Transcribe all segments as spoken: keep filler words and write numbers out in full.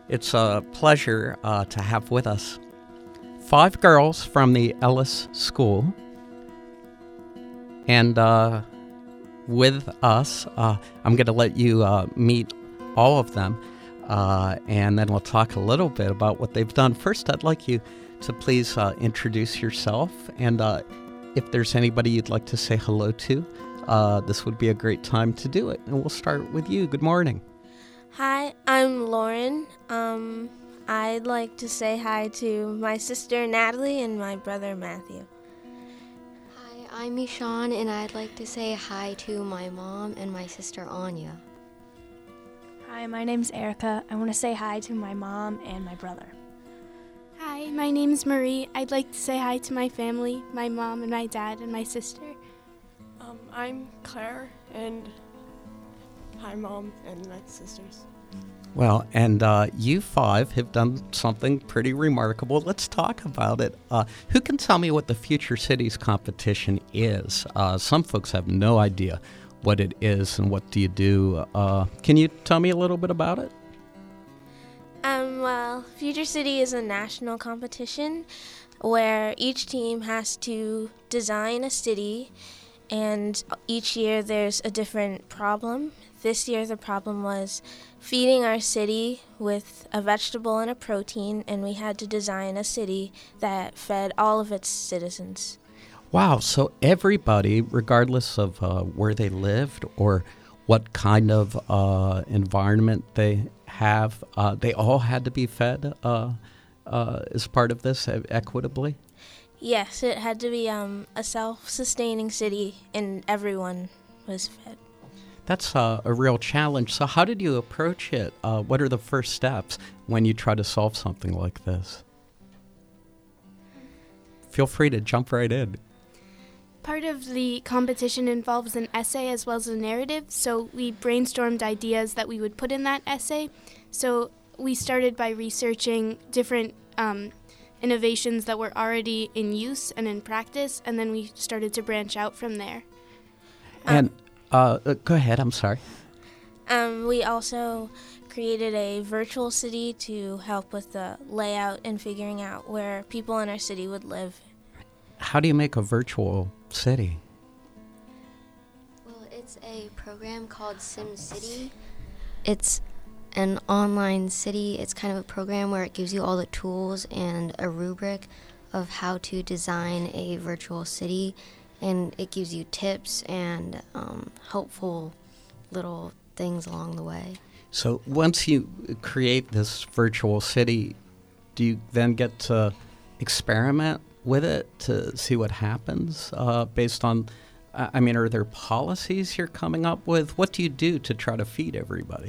It's a pleasure uh, to have with us five girls from the Ellis School. And uh, with us, uh, I'm going to let you uh, meet all of them, uh, and then we'll talk a little bit about what they've done. First, I'd like you to please uh, introduce yourself, and uh, if there's anybody you'd like to say hello to, uh, this would be a great time to do it. And we'll start with you. Good morning. Hi, I'm Lauren. Um, I'd like to say hi to my sister Natalie and my brother Matthew. Hi, I'm Mishan, and I'd like to say hi to my mom and my sister Anya. Hi, my name's Erica. I want to say hi to my mom and my brother. Hi, my name's Marie. I'd like to say hi to my family, my mom and my dad and my sister. Um, I'm Claire, and hi, Mom and my sisters. Well, and uh, you five have done something pretty remarkable. Let's talk about it. Uh, who can tell me what the Future Cities competition is? Uh, some folks have no idea what it is and what do you do. Uh, can you tell me a little bit about it? Um, well, Future City is a national competition where each team has to design a city, and each year there's a different problem. This year the problem was feeding our city with a vegetable and a protein, and we had to design a city that fed all of its citizens. Wow, so everybody, regardless of uh, where they lived or what kind of uh, environment they have, uh, they all had to be fed uh, uh, as part of this e- equitably? Yes, it had to be um, a self-sustaining city, and everyone was fed. That's uh, a real challenge. So how did you approach it? Uh, what are the first steps when you try to solve something like this? Feel free to jump right in. Part of the competition involves an essay as well as a narrative, so we brainstormed ideas that we would put in that essay. So we started by researching different um, innovations that were already in use and in practice, and then we started to branch out from there. And uh, uh, go ahead, I'm sorry. Um, we also created a virtual city to help with the layout and figuring out where people in our city would live. How do you make a virtual city? Well, it's a program called SimCity. It's an online city. It's kind of a program where it gives you all the tools and a rubric of how to design a virtual city, and it gives you tips and um, helpful little things along the way. So once you create this virtual city, do you then get to experiment with it to see what happens uh, based on, uh, I mean, are there policies you're coming up with? What do you do to try to feed everybody?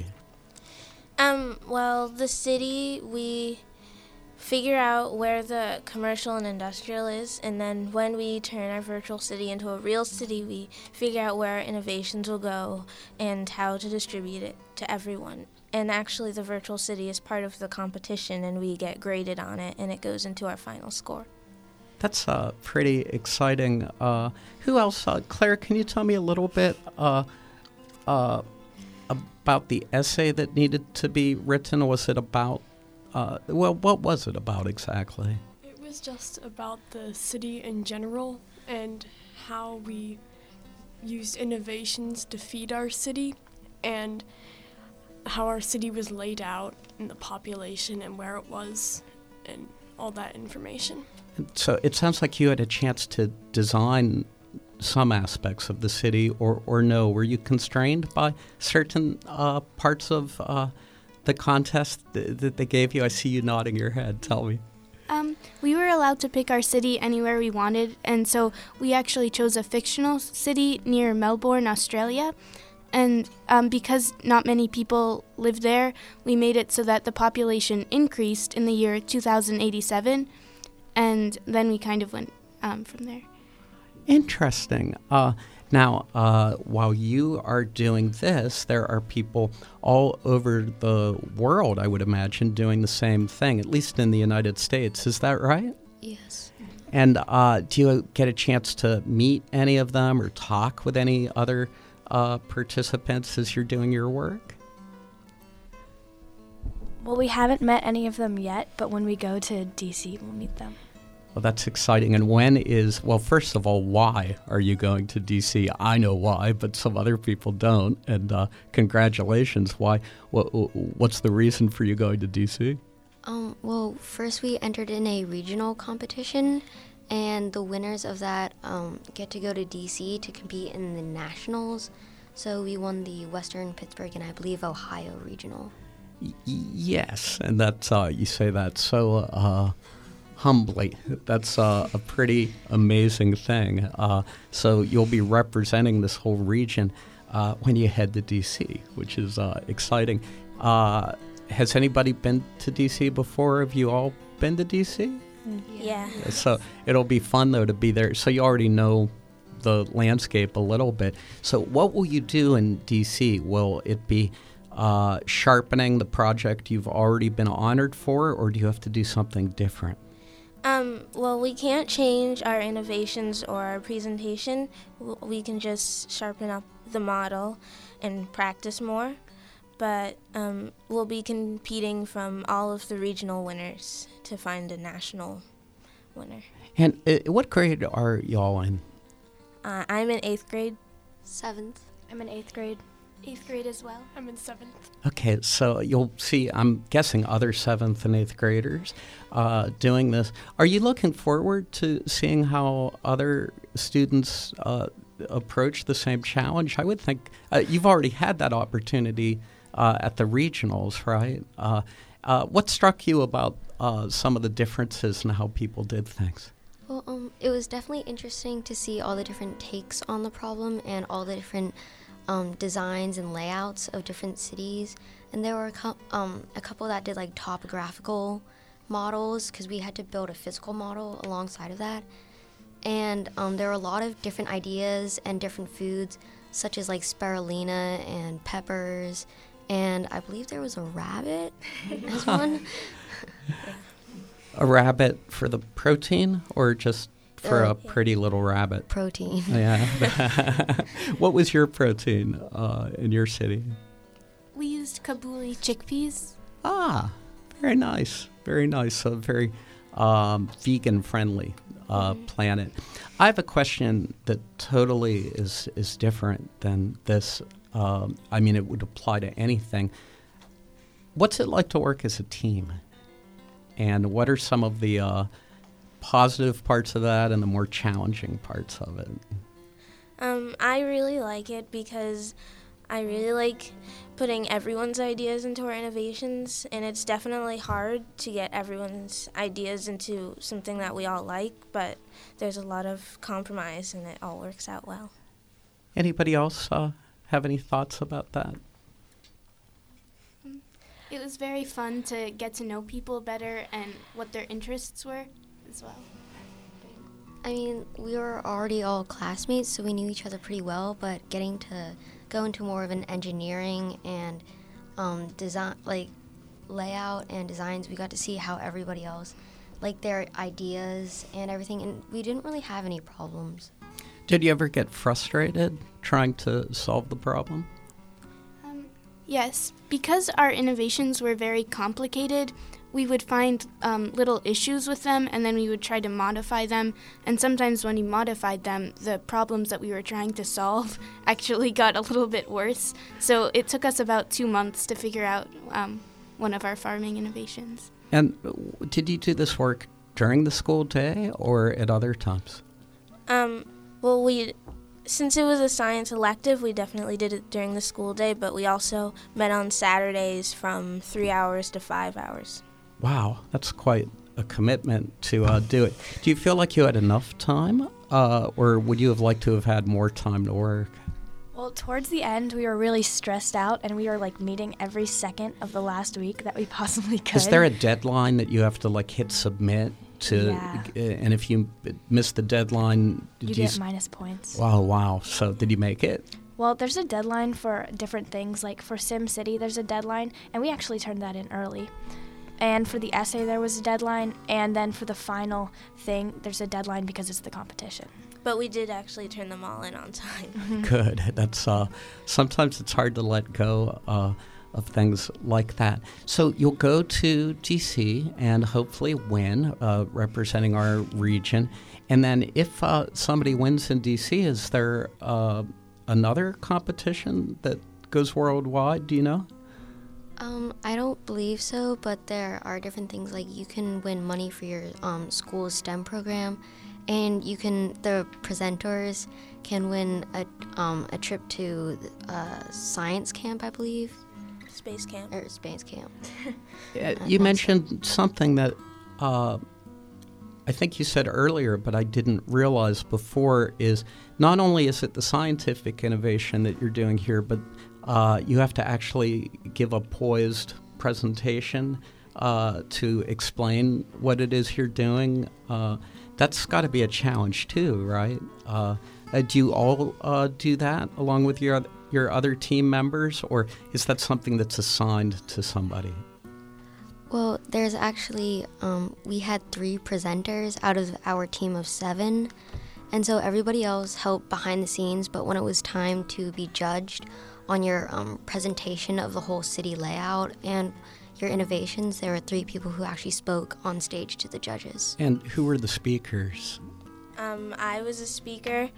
Um, well, the city, we figure out where the commercial and industrial is, and then when we turn our virtual city into a real city, we figure out where our innovations will go and how to distribute it to everyone. And actually, the virtual city is part of the competition, and we get graded on it, and it goes into our final score. That's uh, pretty exciting. Uh, who else? Uh, Claire, can you tell me a little bit uh, uh, about the essay that needed to be written? Was it about, uh, well, what was it about exactly? It was just about the city in general and how we used innovations to feed our city and how our city was laid out and the population and where it was and all that information. So it sounds like you had a chance to design some aspects of the city, or, or no? Were you constrained by certain uh, parts of uh, the contest th- that they gave you? I see you nodding your head. Tell me. Um, we were allowed to pick our city anywhere we wanted, and so we actually chose a fictional city near Melbourne, Australia. And um, because not many people lived there, we made it so that the population increased in the year two thousand eighty-seven, and then we kind of went um, from there. Interesting. Uh, now, uh, while you are doing this, there are people all over the world, I would imagine, doing the same thing, at least in the United States. Is that right? Yes. And uh, do you get a chance to meet any of them or talk with any other uh, participants as you're doing your work? Well, we haven't met any of them yet, but when we go to D C, we'll meet them. Well, that's exciting. And when is, well, first of all, why are you going to D C? I know why, but some other people don't. And uh, congratulations. Why? What, what's the reason for you going to D C? Um, well, first we entered in a regional competition, and the winners of that um, get to go to D C to compete in the nationals. So we won the Western Pittsburgh and I believe Ohio regional. Y- yes, and that's, uh, you say that so uh, humbly. That's uh, a pretty amazing thing. Uh, so you'll be representing this whole region uh, when you head to D C, which is uh, exciting. Uh, has anybody been to D C before? Have you all been to D C? Yeah. So it'll be fun, though, to be there. So you already know the landscape a little bit. So what will you do in D C? Will it be uh, sharpening the project you've already been honored for, or do you have to do something different? Um, well, we can't change our innovations or our presentation. W- We can just sharpen up the model and practice more. But um, we'll be competing from all of the regional winners to find a national winner. And uh, what grade are y'all in? Uh, I'm in eighth grade. Seventh. I'm in eighth grade. Eighth grade as well. I'm in seventh. Okay, so you'll see, I'm guessing, other seventh and eighth graders uh, doing this. Are you looking forward to seeing how other students uh, approach the same challenge? I would think uh, you've already had that opportunity uh, at the regionals, right? Uh, uh, what struck you about uh, some of the differences in how people did things? Well, um, it was definitely interesting to see all the different takes on the problem and all the different um, designs and layouts of different cities. And there were a, co- um, a couple that did like topographical models because we had to build a physical model alongside of that. And um, there were a lot of different ideas and different foods, such as like spirulina and peppers. And I believe there was a rabbit as one. A rabbit for the protein, or just for Uh, a pretty little rabbit? Protein. Yeah. What was your protein uh, in your city? We used Kabuli chickpeas. Ah, very nice. Very nice. So very um, vegan-friendly uh, planet. I have a question that totally is, is different than this. Um, I mean, it would apply to anything. What's it like to work as a team? And what are some of the uh, positive parts of that and the more challenging parts of it? Um, I really like it because I really like putting everyone's ideas into our innovations, and it's definitely hard to get everyone's ideas into something that we all like, but there's a lot of compromise and it all works out well. Anybody else uh, have any thoughts about that? It was very fun to get to know people better and what their interests were as well. I mean, we were already all classmates, so we knew each other pretty well, but getting to go into more of an engineering and um, design, like layout and designs, we got to see how everybody else, like their ideas and everything, and we didn't really have any problems. Did you ever get frustrated trying to solve the problem? Um, yes, because our innovations were very complicated, we would find um, little issues with them, and then we would try to modify them. And sometimes when we modified them, the problems that we were trying to solve actually got a little bit worse. So it took us about two months to figure out um, one of our farming innovations. And did you do this work during the school day or at other times? Um, well, we, since it was a science elective, we definitely did it during the school day, but we also met on Saturdays from three hours to five hours. Wow, that's quite a commitment to uh, do it. Do you feel like you had enough time, uh, or would you have liked to have had more time to work? Well, towards the end, we were really stressed out, and we were like meeting every second of the last week that we possibly could. Is there a deadline that you have to like hit submit to? Yeah. uh, and if you miss the deadline, You did get s- minus points. Wow, wow. So did you make it? Well, there's a deadline for different things. Like for SimCity, there's a deadline, and we actually turned that in early. And for the essay, there was a deadline, and then for the final thing, there's a deadline because it's the competition. But we did actually turn them all in on time. Good. That's uh, sometimes it's hard to let go uh, of things like that. So you'll go to D C and hopefully win, uh, representing our region. And then if uh, somebody wins in D C, is there uh, another competition that goes worldwide? Do you know? Um, I don't believe so, but there are different things, like you can win money for your um, school's STEM program, and you can, the presenters can win a, um, a trip to a science camp, I believe. Space camp. Or space camp. Uh, you mentioned something that uh, I think you said earlier, but I didn't realize before, is not only is it the scientific innovation that you're doing here, but uh, you have to actually give a poised presentation uh, to explain what it is you're doing. Uh, that's got to be a challenge too, right? Uh, uh, do you all uh, do that along with your your other team members, or is that something that's assigned to somebody? Well, there's actually, um, we had three presenters out of our team of seven, and so everybody else helped behind the scenes, but when it was time to be judged on your um, presentation of the whole city layout and your innovations, there were three people who actually spoke on stage to the judges. And who were the speakers? Um, I was a speaker.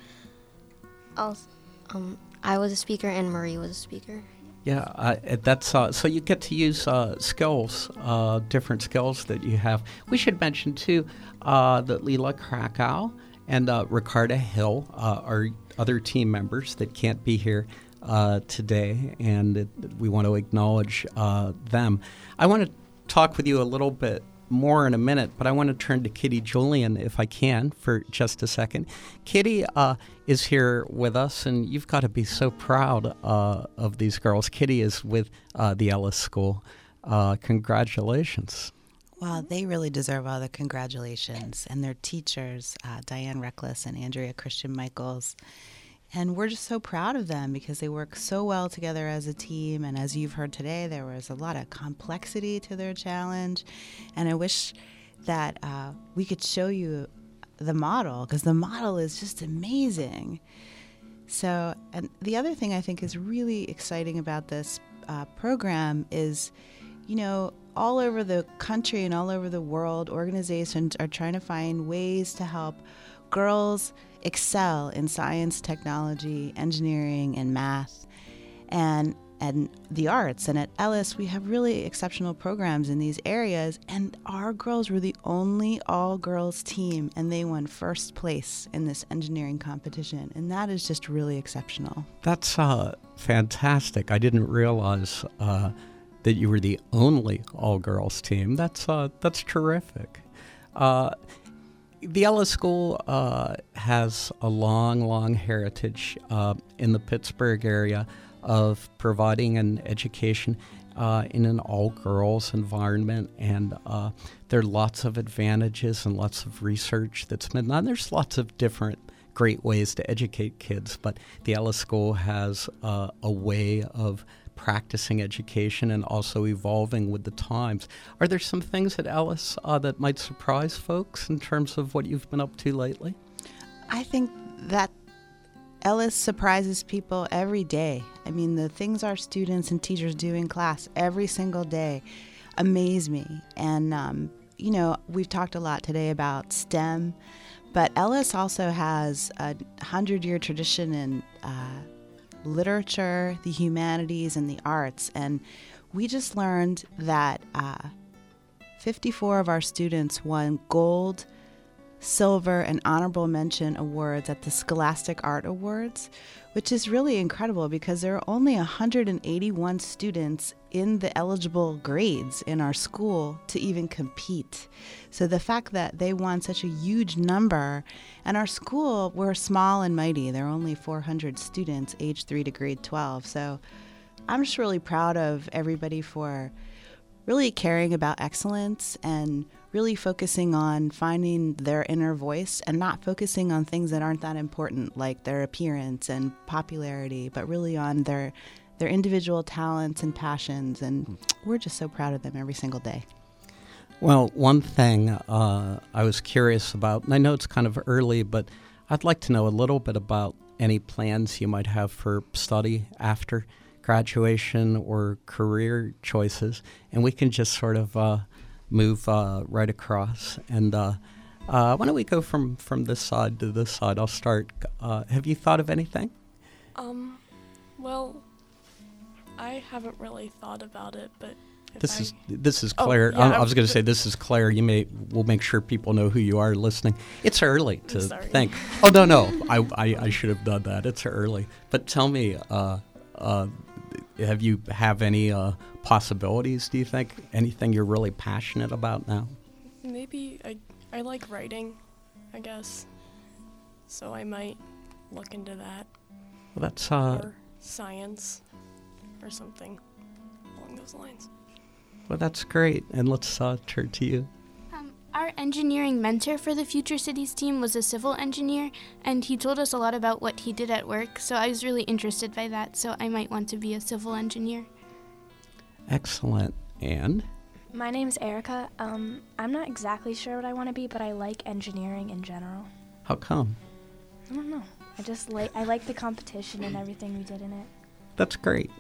Also, Um, I was a speaker and Marie was a speaker. Yeah, uh, that's uh, so you get to use uh, skills, uh, different skills that you have. We should mention too uh, that Lila Krakow and uh, Ricarda Hill uh, are other team members that can't be here uh, today, and it, we want to acknowledge uh, them. I want to talk with you a little bit more in a minute, but I want to turn to Kitty Julian, if I can, for just a second. Kitty uh, is here with us, and you've got to be so proud uh, of these girls. Kitty is with uh, the Ellis School. Uh, congratulations. Wow, they really deserve all the congratulations. And their teachers, uh, Diane Reckless and Andrea Christian Michaels. And we're just so proud of them because they work so well together as a team. And as you've heard today, there was a lot of complexity to their challenge. And I wish that uh, we could show you the model, because the model is just amazing. So, and the other thing I think is really exciting about this uh, program is, you know, all over the country and all over the world, organizations are trying to find ways to help girls excel in science, technology, engineering, and math, and and the arts. And at Ellis, we have really exceptional programs in these areas, and our girls were the only all-girls team, and they won first place in this engineering competition, and that is just really exceptional. That's uh, fantastic. I didn't realize uh, that you were the only all-girls team. That's uh, that's terrific. Uh, The Ellis School uh, has a long, long heritage uh, in the Pittsburgh area of providing an education uh, in an all-girls environment, and uh, there are lots of advantages and lots of research that's been done. There's lots of different great ways to educate kids, but the Ellis School has uh, a way of practicing education and also evolving with the times. Are there some things at Ellis uh, that might surprise folks in terms of what you've been up to lately? I think that Ellis surprises people every day. I mean, the things our students and teachers do in class every single day amaze me. And, um, you know, we've talked a lot today about STEM, but Ellis also has a hundred-year tradition in uh, literature, the humanities, and the arts. And we just learned that uh, fifty-four of our students won gold, silver, and honorable mention awards at the Scholastic Art Awards, which is really incredible because there are only one hundred eighty-one students in the eligible grades in our school to even compete. So the fact that they won such a huge number, and our school, we're small and mighty. There are only four hundred students age three to grade twelve. So I'm just really proud of everybody for really caring about excellence and really focusing on finding their inner voice and not focusing on things that aren't that important, like their appearance and popularity, but really on their their individual talents and passions. And we're just so proud of them every single day. Well, one thing uh, I was curious about, and I know it's kind of early, but I'd like to know a little bit about any plans you might have for study after graduation or career choices, and we can just sort of uh, move uh, right across. And uh, uh, why don't we go from, from this side to this side? I'll start. Uh, have you thought of anything? Um, well, I haven't really thought about it, but if This I, is this is Oh, Claire. yeah, I, I was going to but- say this is Claire. You may we'll make sure people know who you are listening. It's early to sorry. think. Oh no no, I, I I should have done that. It's early. But tell me, uh, uh, have you have any uh, possibilities? Do you think anything you're really passionate about now? maybe I I like writing, I guess. So I might look into that, Well, that's uh, or science, or something along those lines. well, that's great. And let's uh, turn to you. Um, our engineering mentor for the Future Cities team was a civil engineer, and he told us a lot about what he did at work, so I was really interested by that, so I might want to be a civil engineer. Excellent. And My name's Erica. Um, I'm not exactly sure what I want to be, but I like engineering in general. how come? I don't know. I just like I like the competition and everything we did in it. That's great.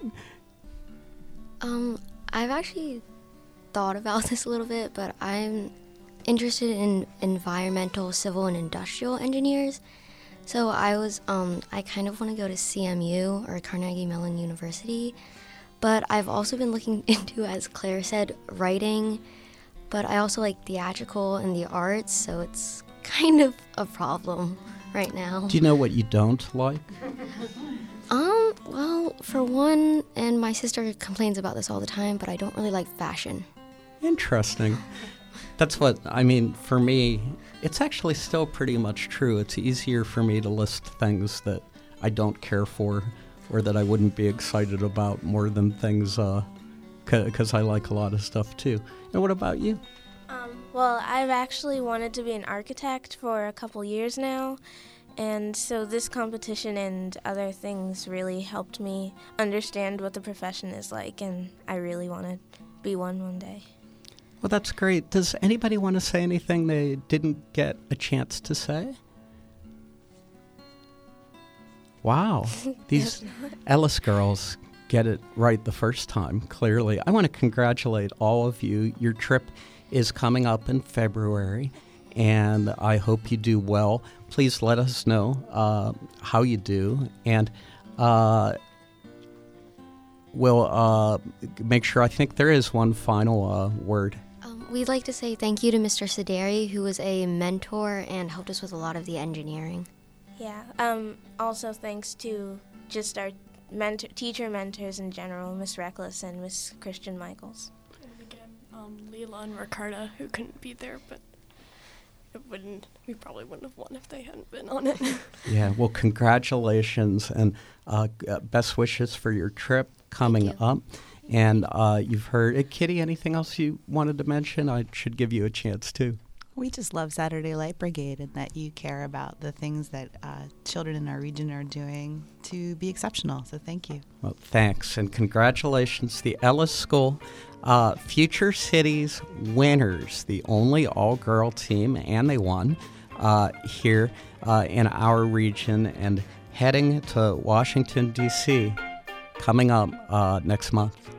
Um, I've actually thought about this a little bit, but I'm interested in environmental, civil, and industrial engineers. So I was, um, I kind of want to go to C M U or Carnegie Mellon University, but I've also been looking into, as Claire said, writing, but I also like theatrical and the arts, so it's kind of a problem right now. Do you know what you don't like? Um, well, for one, and my sister complains about this all the time, but I don't really like fashion. Interesting. That's what, I mean, for me, it's actually still pretty much true. It's easier for me to list things that I don't care for or that I wouldn't be excited about more than things, uh, because I like a lot of stuff too. And what about you? Um, well, I've actually wanted to be an architect for a couple years now, and so this competition and other things really helped me understand what the profession is like, and I really want to be one one day. Well, that's great. Does anybody want to say anything they didn't get a chance to say? Wow. These Ellis girls get it right the first time, clearly. I want to congratulate all of you. Your trip is coming up in February, and I hope you do well. Please let us know uh, how you do, and uh, we'll uh, make sure. I think there is one final uh, word. Um, we'd like to say thank you to Mister Sideri, who was a mentor and helped us with a lot of the engineering. Yeah. Um, also, thanks to just our mentor, teacher mentors in general, Miss Reckless and Miss Christian Michaels. And again, um, Leela and Ricarda, who couldn't be there, but it wouldn't. We probably wouldn't have won if they hadn't been on it. Yeah, well, congratulations and uh, g- uh, best wishes for your trip coming Thank you. up. And uh, you've heard, uh, Kitty, anything else you wanted to mention? I should give you a chance, too. We just love Saturday Light Brigade and that you care about the things that uh, children in our region are doing to be exceptional. So thank you. Well, thanks, and congratulations. The Ellis School uh, Future Cities winners, the only all-girl team, and they won uh, here uh, in our region, and heading to Washington, D C coming up uh, next month.